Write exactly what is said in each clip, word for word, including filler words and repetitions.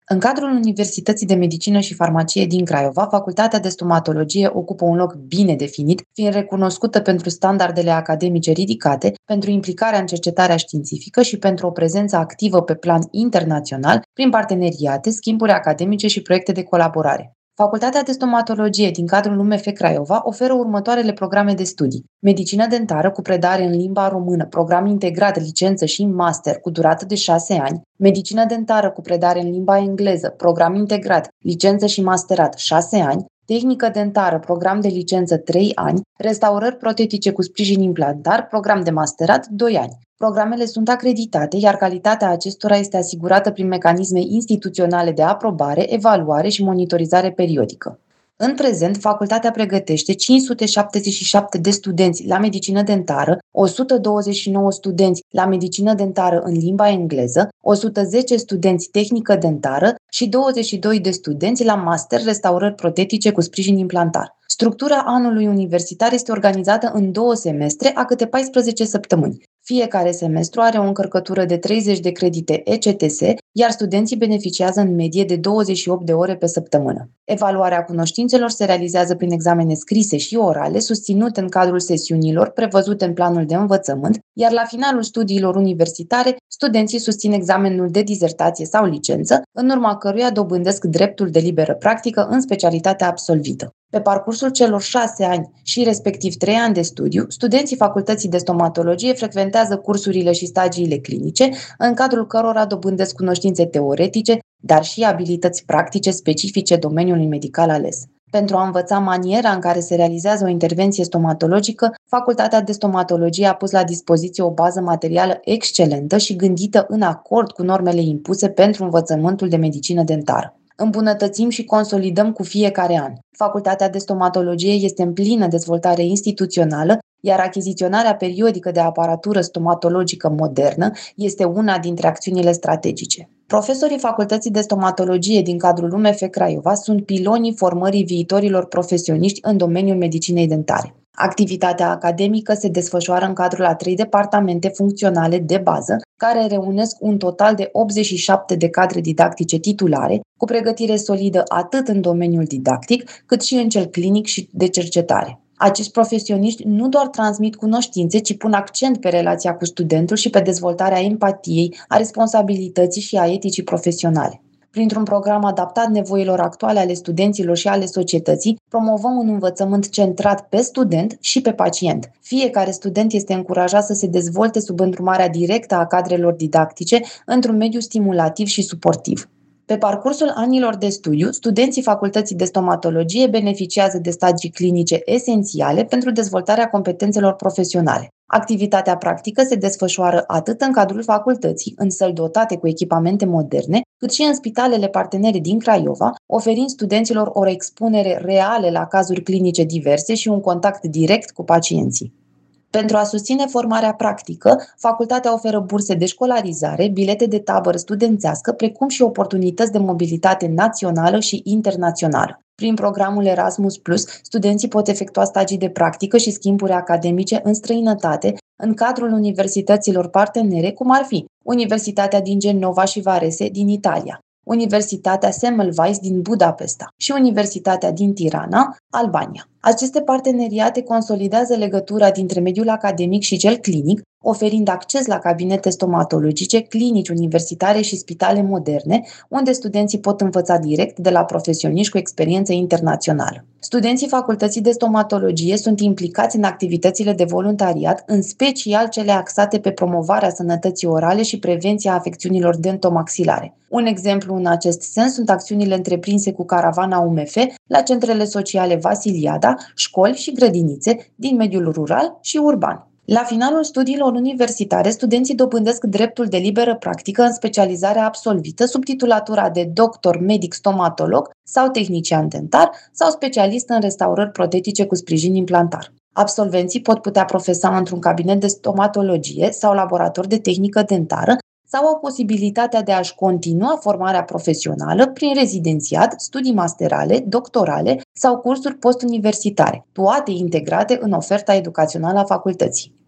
În cadrul Universității de Medicină și Farmacie din Craiova, Facultatea de Stomatologie ocupă un loc bine definit, fiind recunoscută pentru standardele academice ridicate, pentru implicarea în cercetarea științifică și pentru o prezență activă pe plan internațional, prin parteneriate, schimburi academice și proiecte de colaborare. Facultatea de Stomatologie din cadrul U M F Craiova oferă următoarele programe de studii: medicină dentară cu predare în limba română, program integrat, licență și master cu durată de șase ani, medicină dentară cu predare în limba engleză, program integrat, licență și masterat șase ani, tehnică dentară, program de licență trei ani, restaurări protetice cu sprijin implantar, program de masterat doi ani. Programele sunt acreditate, iar calitatea acestora este asigurată prin mecanisme instituționale de aprobare, evaluare și monitorizare periodică. În prezent, facultatea pregătește cinci sute șaptezeci și șapte de studenți la medicină dentară, o sută douăzeci și nouă studenți la medicină dentară în limba engleză, o sută zece studenți tehnică dentară și douăzeci și doi de studenți la master restaurări protetice cu sprijin implantar. Structura anului universitar este organizată în două semestre a câte paisprezece săptămâni. Fiecare semestru are o încărcătură de treizeci de credite E C T S, iar studenții beneficiază în medie de douăzeci și opt de ore pe săptămână. Evaluarea cunoștințelor se realizează prin examene scrise și orale, susținute în cadrul sesiunilor prevăzute în planul de învățământ, iar la finalul studiilor universitare, studenții susțin examenul de dizertație sau licență, în urma căruia dobândesc dreptul de liberă practică în specialitatea absolvită. Pe parcursul celor șase ani și respectiv trei ani de studiu, studenții Facultății de Stomatologie frecventează cursurile și stagiile clinice, în cadrul cărora dobândesc cunoștințe teoretice, dar și abilități practice specifice domeniului medical ales. Pentru a învăța maniera în care se realizează o intervenție stomatologică, Facultatea de Stomatologie a pus la dispoziție o bază materială excelentă și gândită în acord cu normele impuse pentru învățământul de medicină dentară. Îmbunătățim și consolidăm cu fiecare an. Facultatea de Stomatologie este în plină dezvoltare instituțională, iar achiziționarea periodică de aparatură stomatologică modernă este una dintre acțiunile strategice. Profesorii Facultății de Stomatologie din cadrul U M F Craiova sunt pilonii formării viitorilor profesioniști în domeniul medicinei dentare. Activitatea academică se desfășoară în cadrul a trei departamente funcționale de bază, care reunesc un total de optzeci și șapte de cadre didactice titulare, cu pregătire solidă atât în domeniul didactic, cât și în cel clinic și de cercetare. Acești profesioniști nu doar transmit cunoștințe, ci pun accent pe relația cu studentul și pe dezvoltarea empatiei, a responsabilității și a eticii profesionale. Printr-un program adaptat nevoilor actuale ale studenților și ale societății, promovăm un învățământ centrat pe student și pe pacient. Fiecare student este încurajat să se dezvolte sub îndrumarea directă a cadrelor didactice într-un mediu stimulativ și suportiv. Pe parcursul anilor de studiu, studenții Facultății de Stomatologie beneficiază de stagii clinice esențiale pentru dezvoltarea competențelor profesionale. Activitatea practică se desfășoară atât în cadrul facultății, în săli dotate cu echipamente moderne, cât și în spitalele partenere din Craiova, oferind studenților o expunere reală la cazuri clinice diverse și un contact direct cu pacienții. Pentru a susține formarea practică, facultatea oferă burse de școlarizare, bilete de tabără studențească, precum și oportunități de mobilitate națională și internațională. Prin programul Erasmus plus, studenții pot efectua stagii de practică și schimburi academice în străinătate, în cadrul universităților partenere, cum ar fi Universitatea din Genova și Varese din Italia, Universitatea Semmelweis din Budapesta și Universitatea din Tirana, Albania. Aceste parteneriate consolidează legătura dintre mediul academic și cel clinic, oferind acces la cabinete stomatologice, clinici universitare și spitale moderne, unde studenții pot învăța direct de la profesioniști cu experiență internațională. Studenții Facultății de Stomatologie sunt implicați în activitățile de voluntariat, în special cele axate pe promovarea sănătății orale și prevenția afecțiunilor dentomaxilare. Un exemplu în acest sens sunt acțiunile întreprinse cu caravana U M F la centrele sociale Vasiliada, școli și grădinițe din mediul rural și urban. La finalul studiilor universitare, studenții dobândesc dreptul de liberă practică în specializarea absolvită sub titulatura de doctor medic stomatolog sau tehnician dentar sau specialist în restaurări protetice cu sprijin implantar. Absolvenții pot putea profesa într-un cabinet de stomatologie sau laborator de tehnică dentară sau au posibilitatea de a-și continua formarea profesională prin rezidențiat, studii masterale, doctorale sau cursuri postuniversitare, toate integrate în oferta educațională a facultății.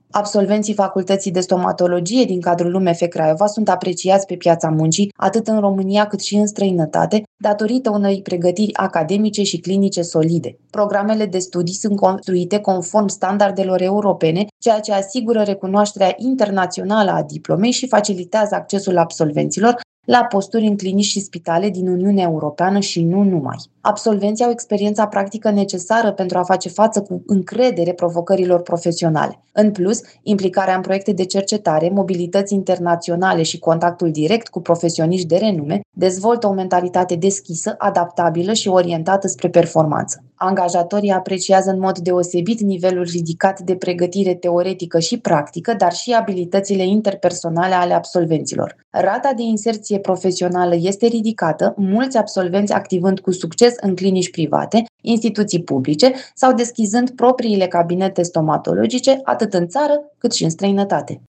Absolvenții facultății de stomatologie din cadrul U M F Craiova sunt apreciați pe piața muncii, atât în România cât și în străinătate, datorită unei pregătiri academice și clinice solide. Programele de studii sunt construite conform standardelor europene, ceea ce asigură recunoașterea internațională a diplomei și facilitează accesul absolvenților la posturi în clinici și spitale din Uniunea Europeană și nu numai. Absolvenții au experiența practică necesară pentru a face față cu încredere provocărilor profesionale. În plus, implicarea în proiecte de cercetare, mobilități internaționale și contactul direct cu profesioniști de renume dezvoltă o mentalitate deschisă, adaptabilă și orientată spre performanță. Angajatorii apreciază în mod deosebit nivelul ridicat de pregătire teoretică și practică, dar și abilitățile interpersonale ale absolvenților. Rata de inserție profesională este ridicată, mulți absolvenți activând cu succes în clinici private, instituții publice sau deschizând propriile cabinete stomatologice atât în țară cât și în străinătate.